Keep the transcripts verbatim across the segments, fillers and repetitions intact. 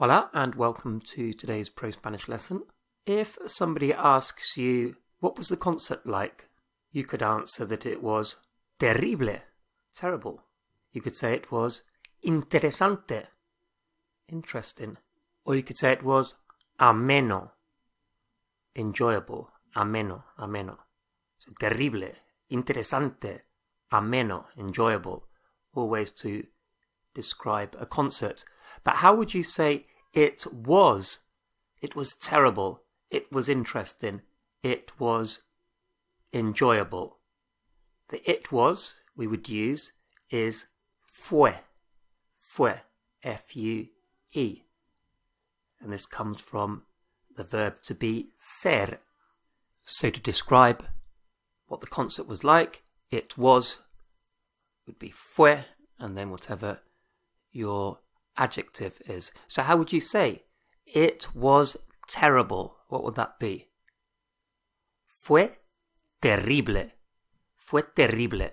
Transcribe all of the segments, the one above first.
Hola and welcome to today's Pro Spanish lesson. If somebody asks you, what was the concert like? You could answer that it was terrible, terrible. You could say it was interesante, interesting. Or you could say it was ameno, enjoyable, ameno, ameno. So terrible, interesante, ameno, enjoyable. All ways to describe a concert. But how would you say it was? It was terrible. It was interesting. It was enjoyable. The it was we would use is fue. Fue. F U E. And this comes from the verb to be ser. So to describe what the concert was like, it was would be fue, and then whatever your adjective is. So how would you say it was terrible? What would that be? Fue terrible. Fue terrible.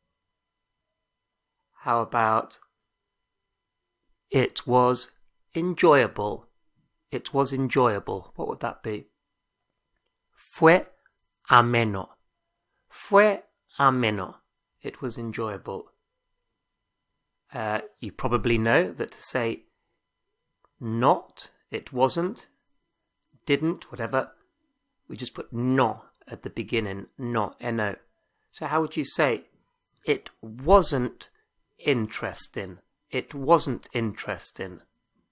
How about it was enjoyable? It was enjoyable. What would that be? Fue ameno. Fue ameno. It was enjoyable. Uh, you probably know that to say not, it wasn't, didn't, whatever, we just put no at the beginning, no, N-O. So how would you say it wasn't interesting? It wasn't interesting.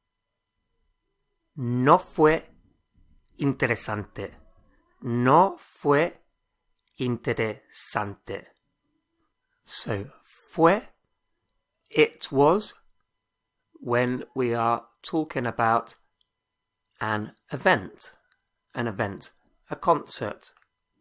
No fue interesante. No fue interesante. So, fue, it was, when we are talking about an event, an event, a concert,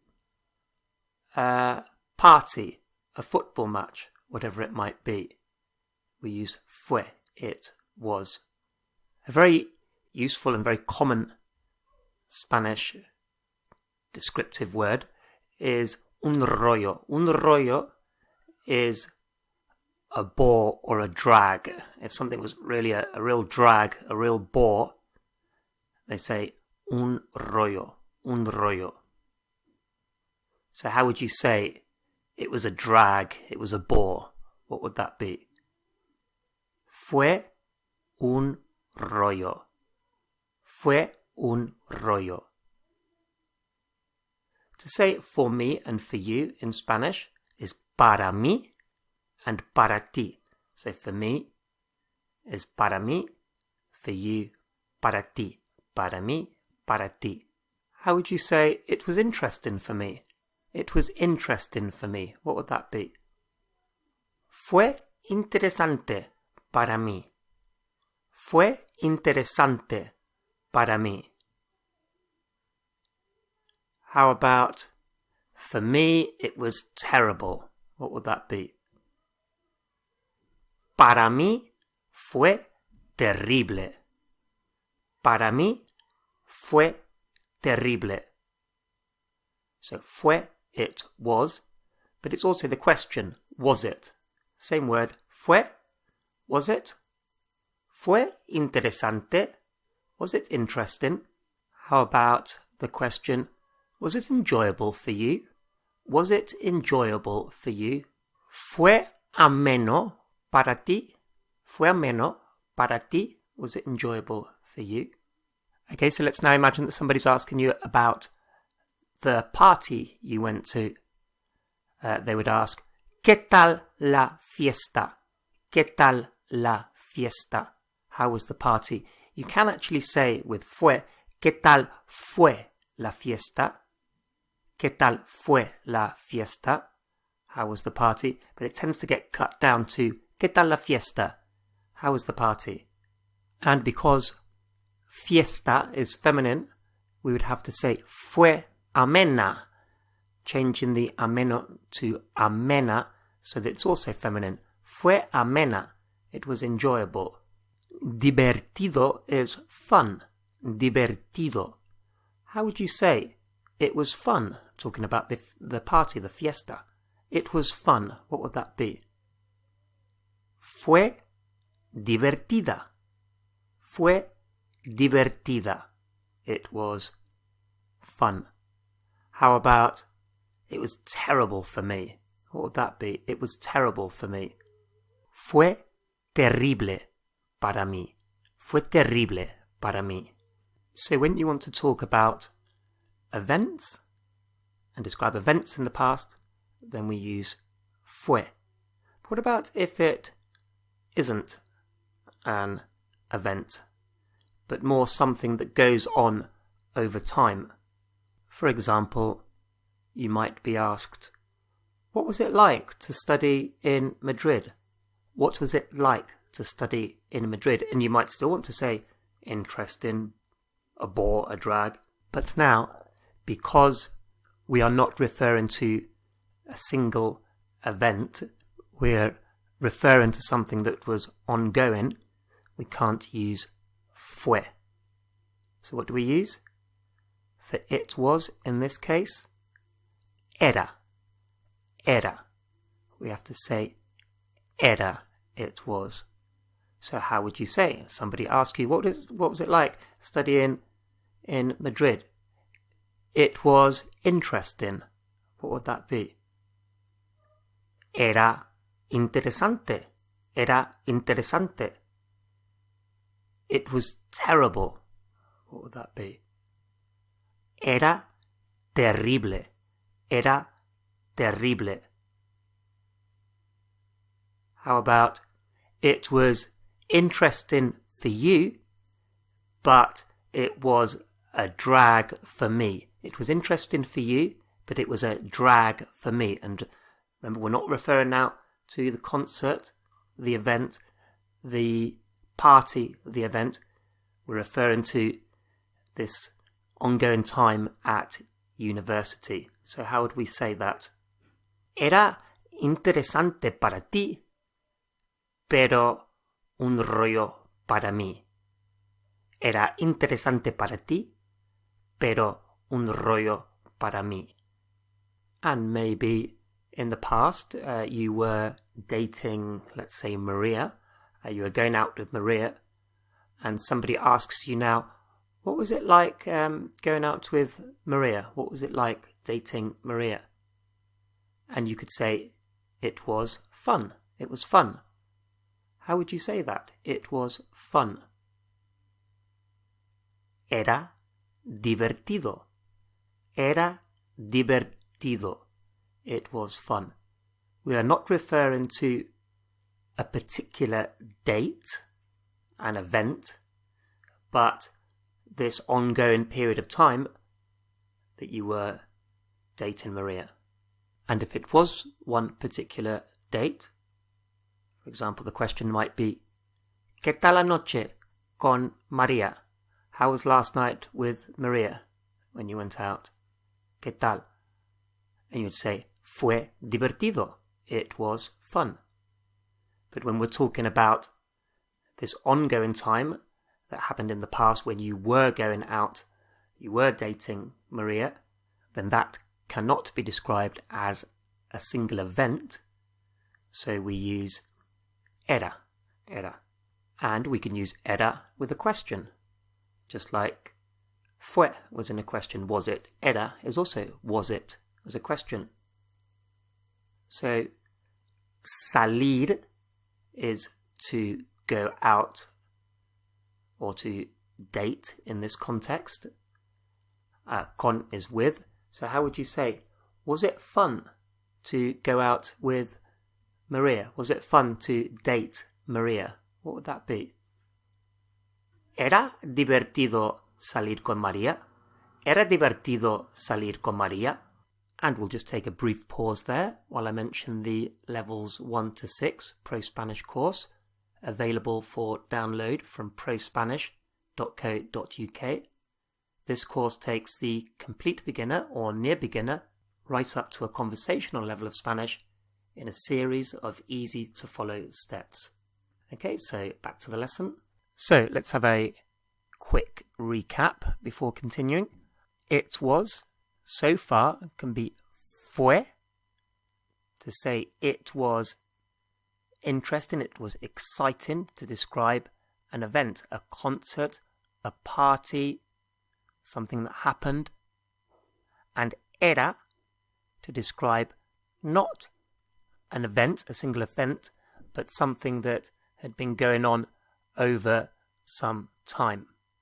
a party, a football match, whatever it might be. We use fue, it was. A very useful and very common Spanish descriptive word is un rollo. Un rollo is a bore or a drag. If something was really a, a real drag, a real bore, they say un rollo, un rollo. So how would you say it was a drag, it was a bore? What would that be? Fue un rollo. Fue un rollo. To say for me and for you in Spanish is para mí and para ti. So for me is para mí, for you, para ti. Para mí, para ti. How would you say it was interesting for me? It was interesting for me. What would that be? Fue interesante para mí. Fue interesante para mí. How about, for me, it was terrible. What would that be? Para mí fue terrible. Para mí fue terrible. So fue, it was, but it's also the question, was it? Same word, fue, was it? Fue interesante, was it interesting? How about the question, was it enjoyable for you? Was it enjoyable for you? Fue ameno para ti? Fue ameno para ti? Was it enjoyable for you? Okay, so let's now imagine that somebody's asking you about the party you went to. Uh, they would ask, ¿Qué tal la fiesta? ¿Qué tal la fiesta? How was the party? You can actually say with fue, ¿Qué tal fue la fiesta? ¿Qué tal fue la fiesta? How was the party? But it tends to get cut down to ¿Qué tal la fiesta? How was the party? And because fiesta is feminine, we would have to say fue amena, changing the ameno to amena so that it's also feminine. Fue amena. It was enjoyable. Divertido is fun. Divertido. How would you say it was fun? Talking about the the party, the fiesta. It was fun. What would that be? Fue divertida. Fue divertida. It was fun. How about, it was terrible for me? What would that be? It was terrible for me. Fue terrible para mí. Fue terrible para mí. So when you want to talk about events and describe events in the past, then we use fue. But what about if it isn't an event, but more something that goes on over time? For example, you might be asked, what was it like to study in Madrid? What was it like to study in Madrid? And you might still want to say interesting, a bore, a drag. But now, because we are not referring to a single event, we're referring to something that was ongoing, we can't use fue. So what do we use? For it was, in this case, era. Era. We have to say era, it was. So how would you say? Somebody asks you, what, is, what was it like studying in Madrid? It was interesting. What would that be? Era interesante. Era interesante. It was terrible. What would that be? Era terrible. Era terrible. How about, it was interesting for you, but it was a drag for me. It was interesting for you, but it was a drag for me. And remember, we're not referring now to the concert, the event, the party, the event. We're referring to this ongoing time at university. So how would we say that? Era interesante para ti, pero un rollo para mí. Era interesante para ti, pero un rollo para mí. And maybe in the past uh, you were dating, let's say, Maria. Uh, you were going out with Maria, and somebody asks you now, what was it like um, going out with Maria? What was it like dating Maria? And you could say, it was fun. It was fun. How would you say that? It was fun. Era divertido. Era divertido. It was fun. We are not referring to a particular date, an event, but this ongoing period of time that you were dating Maria. And if it was one particular date, for example, the question might be, ¿Qué tal la noche con María? How was last night with Maria when you went out? ¿Qué tal? And you'd say, fue divertido. It was fun. But when we're talking about this ongoing time that happened in the past when you were going out, you were dating Maria, then that cannot be described as a single event. So we use era, era. And we can use era with a question. Just like fue was in a question, was it? Era is also was it as a question. So salir is to go out or to date in this context. Uh, con is with. So how would you say, was it fun to go out with Maria? Was it fun to date Maria? What would that be? ¿Era divertido salir con María? ¿Era divertido salir con María? And we'll just take a brief pause there while I mention the levels one to six Pro Spanish course available for download from pro spanish dot co dot uk. This course takes the complete beginner or near beginner right up to a conversational level of Spanish in a series of easy to follow steps. Okay, so back to the lesson. So let's have a quick recap before continuing. It was, so far, can be fue. To say it was interesting, it was exciting, to describe an event, a concert, a party, something that happened, and era to describe not an event, a single event, but something that had been going on over some time.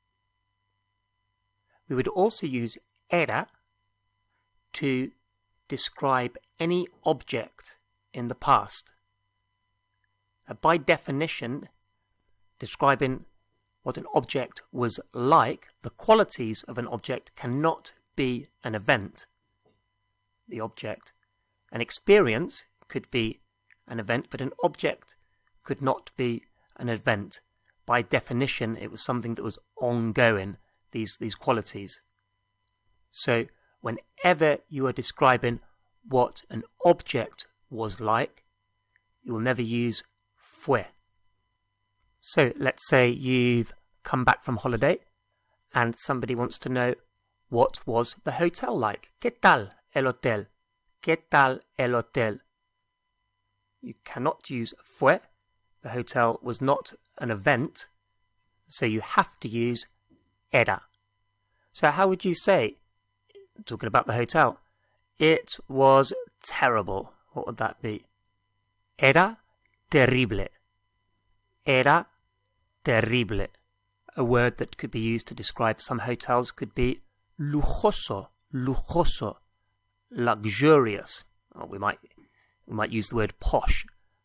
We would also use era to describe any object in the past. Now, by definition, describing what an object was like, the qualities of an object cannot be an event. The object, an experience could be an event, but an object could not be an event. By definition, it was something that was ongoing, these, these qualities. So, whenever you are describing what an object was like, you will never use fue. So, let's say you've come back from holiday and somebody wants to know, what was the hotel like? ¿Qué tal el hotel? ¿Qué tal el hotel? You cannot use fue. The hotel was not an event, so you have to use era. So how would you say, talking about the hotel, it was terrible? What would that be? Era terrible. Era terrible. A word that could be used to describe some hotels could be lujoso, lujoso, luxurious. Or we might we might use the word posh.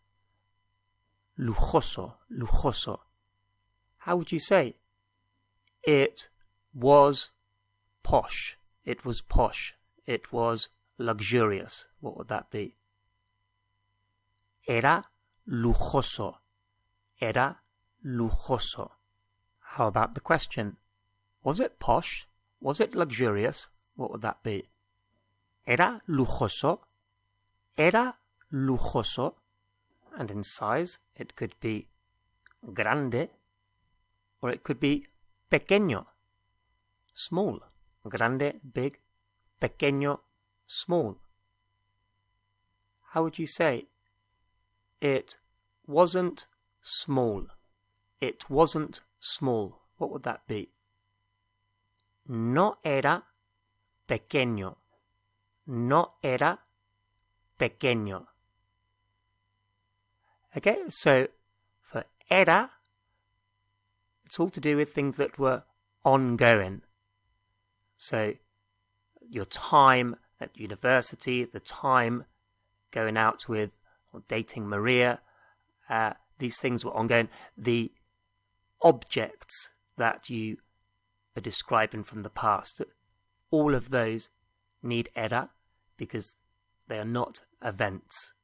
Lujoso, lujoso. How would you say? It was posh. It was posh. It was luxurious. What would that be? Era lujoso. Era lujoso. How about the question? Was it posh? Was it luxurious? What would that be? Era lujoso. Era lujoso. And in size, it could be grande, or it could be pequeño, small. Grande, big, pequeño, small. How would you say? It wasn't small. It wasn't small. What would that be? No era pequeño. No era pequeño. Okay, so for era, it's all to do with things that were ongoing. So your time at university, the time going out with or dating Maria, uh, these things were ongoing. The objects that you are describing from the past, all of those need era because they are not events.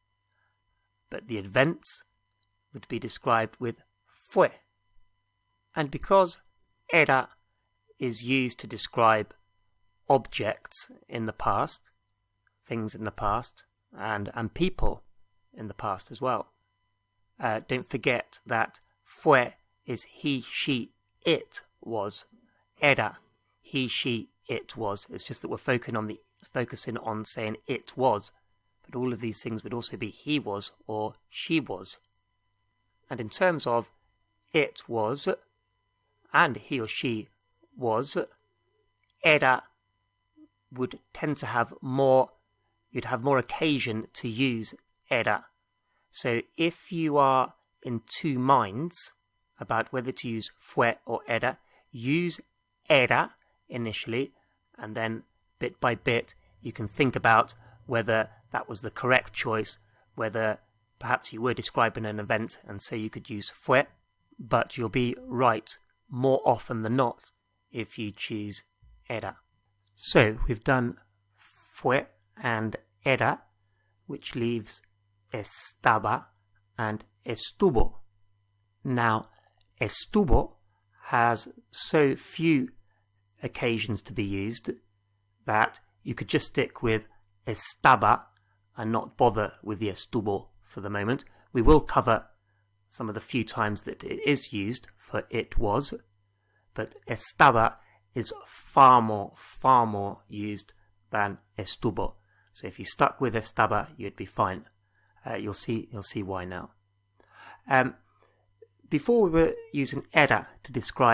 But the events would be described with fue. And because era is used to describe objects in the past, things in the past, and, and people in the past as well, uh, don't forget that fue is he, she, it was. Era, he, she, it was. It's just that we're focusing on the focusing on saying it was. But all of these things would also be he was or she was. And in terms of it was and he or she was, era would tend to have more, you'd have more occasion to use era. So if you are in two minds about whether to use fue or era, use era initially, and then bit by bit you can think about whether that was the correct choice, whether perhaps you were describing an event and so you could use fue, but you'll be right more often than not if you choose era. So we've done fue and era, which leaves estaba and estuvo. Now, estuvo has so few occasions to be used that you could just stick with estaba and not bother with the estuvo for the moment. We will cover some of the few times that it is used for it was, but estaba is far more, far more used than estuvo. So if you stuck with estaba, you'd be fine. Uh, you'll see, you'll see why now. Um, before we were using era to describe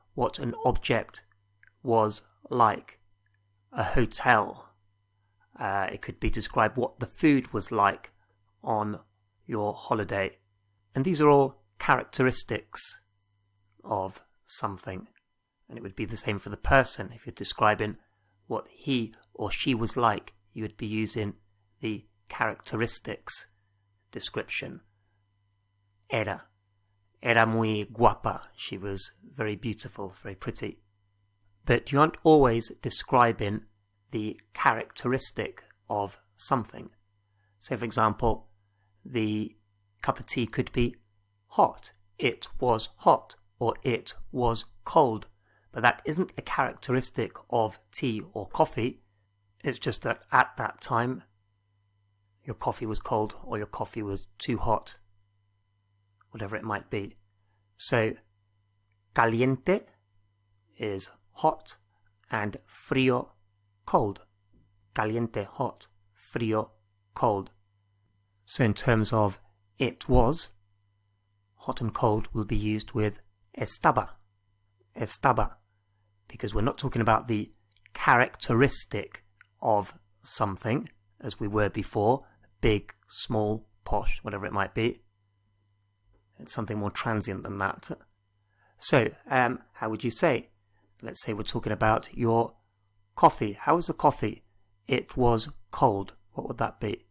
what an object was like. A hotel. Uh, it could be describe what the food was like on your holiday. And these are all characteristics of something. And it would be the same for the person. If you're describing what he or she was like, you would be using the characteristics description. Era. Era muy guapa. She was very beautiful, very pretty. But you aren't always describing the characteristic of something. So, for example, the cup of tea could be hot. It was hot, or it was cold. But that isn't a characteristic of tea or coffee. It's just that at that time, your coffee was cold or your coffee was too hot, whatever it might be. So, caliente is hot and frío, cold. Caliente, hot, frío, cold. So in terms of it was, hot and cold will be used with estaba. Estaba. Because we're not talking about the characteristic of something, as we were before, big, small, posh, whatever it might be. It's something more transient than that. So, um, how would you say? Let's say we're talking about your coffee. How was the coffee? It was cold. What would that be?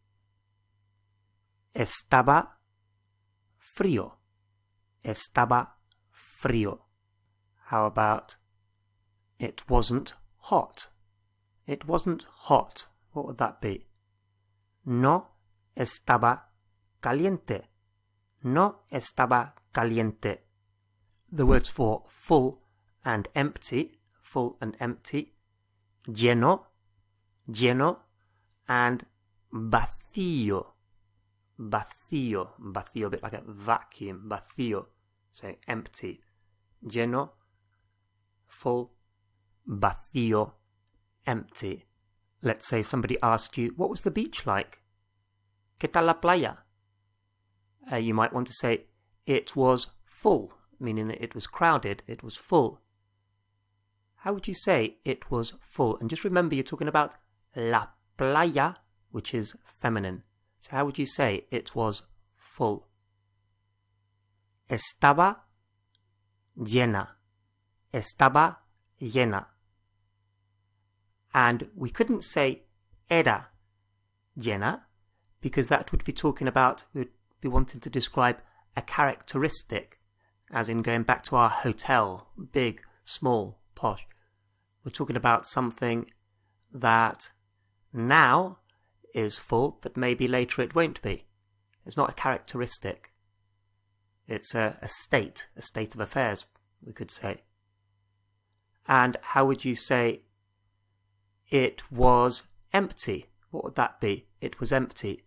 Estaba frío. Estaba frío. How about it wasn't hot? It wasn't hot. What would that be? No estaba caliente. No estaba caliente. The words for full and empty, full and empty, lleno, lleno, and vacío, vacío, vacío, a bit like a vacuum, vacío, so empty, lleno, full, vacío, empty. Let's say somebody asked you, what was the beach like? ¿Qué tal la playa? Uh, you might want to say, it was full, meaning that it was crowded, it was full. How would you say it was full? And just remember, you're talking about la playa, which is feminine. So how would you say it was full? Estaba llena. Estaba llena. And we couldn't say era llena, because that would be talking about, we would be wanting to describe a characteristic, as in going back to our hotel, big, small, posh. We're talking about something that now is full, but maybe later it won't be. It's not a characteristic. It's a, a state, a state of affairs, we could say. And how would you say it was empty? What would that be? It was empty.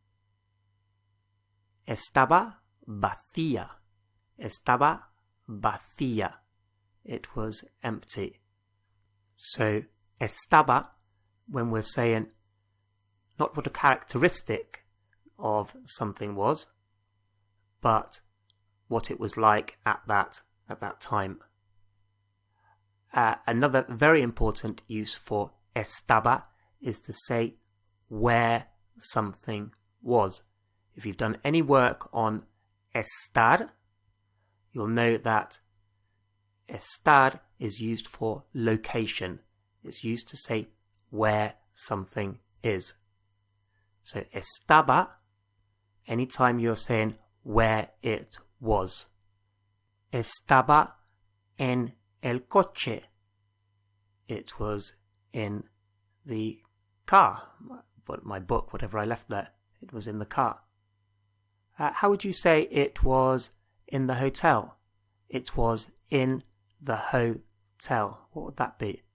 Estaba vacía. Estaba vacía. It was empty. So, estaba, when we're saying not what a characteristic of something was, but what it was like at that at that time. Uh, another very important use for estaba is to say where something was. If you've done any work on estar, you'll know that estar is used for location. It's used to say where something is. So estaba, anytime you're saying where it was. Estaba en el coche. It was in the car. But my book, whatever I left there, it was in the car. Uh, how would you say it was in the hotel? It was in the hotel. What would that be?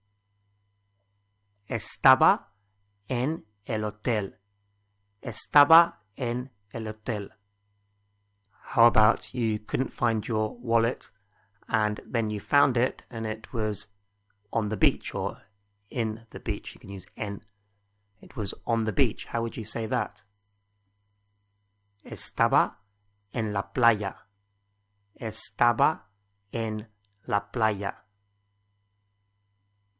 Estaba en el hotel. Estaba en el hotel. How about you couldn't find your wallet and then you found it and it was on the beach or in the beach? You can use en. It was on the beach. How would you say that? Estaba en la playa. Estaba en la playa.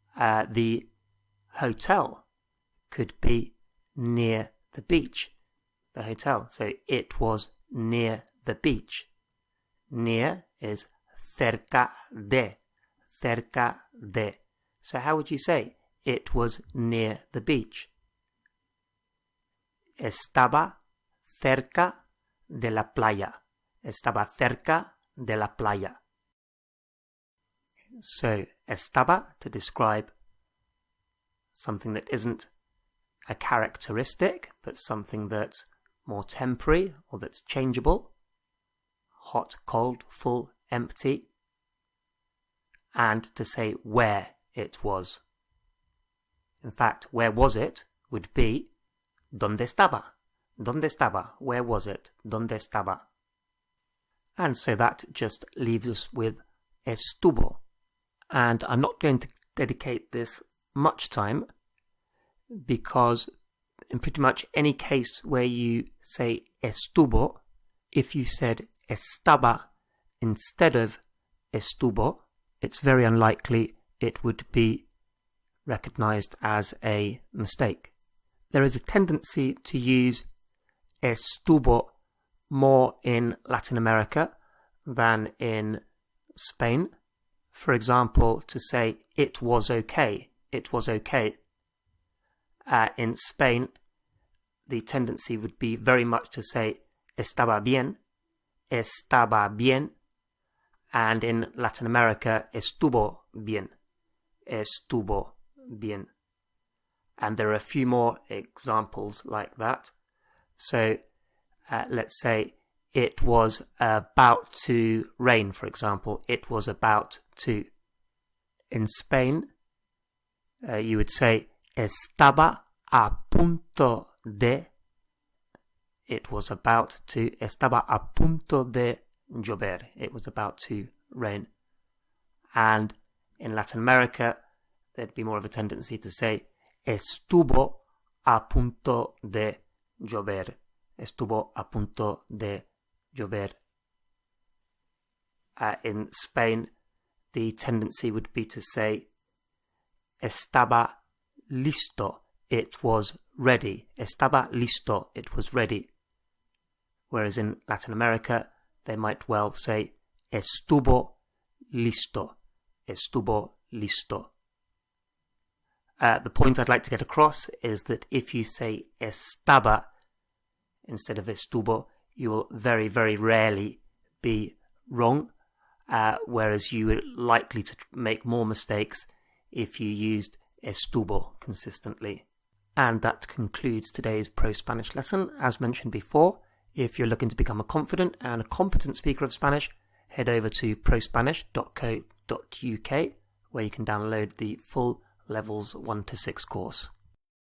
Uh, the hotel could be near the beach. The hotel. So it was near the beach. Near is cerca de. Cerca de. So how would you say it was near the beach? Estaba cerca de la playa. Estaba cerca de la playa. So, estaba to describe something that isn't a characteristic, but something that's more temporary or that's changeable. Hot, cold, full, empty. And to say where it was. In fact, where was it would be ¿Dónde estaba? ¿Dónde estaba? Where was it? ¿Dónde estaba? And so that just leaves us with estuvo. And I'm not going to dedicate this much time because in pretty much any case where you say estuvo, if you said estaba instead of estuvo, it's very unlikely it would be recognized as a mistake. There is a tendency to use estuvo more in Latin America than in Spain. For example, to say it was okay, it was okay. Uh, in Spain, the tendency would be very much to say estaba bien, estaba bien, and in Latin America, estuvo bien, estuvo bien. And there are a few more examples like that. So uh, let's say it was about to rain, for example. It was about to. In Spain, uh, you would say estaba a punto de. It was about to. Estaba a punto de llover. It was about to rain. And in Latin America, there'd be more of a tendency to say estuvo a punto de llover. Estuvo a punto de llover. Uh, in Spain, the tendency would be to say estaba listo. It was ready. Estaba listo. It was ready. Whereas in Latin America, they might well say estuvo listo. Estuvo listo. Uh, the point I'd like to get across is that if you say estaba instead of estuvo, you will very, very rarely be wrong, uh, whereas you were likely to make more mistakes if you used estuvo consistently. And that concludes today's Pro Spanish lesson. As mentioned before, if you're looking to become a confident and a competent speaker of Spanish, head over to pro spanish dot co dot uk where you can download the full Levels one to six course.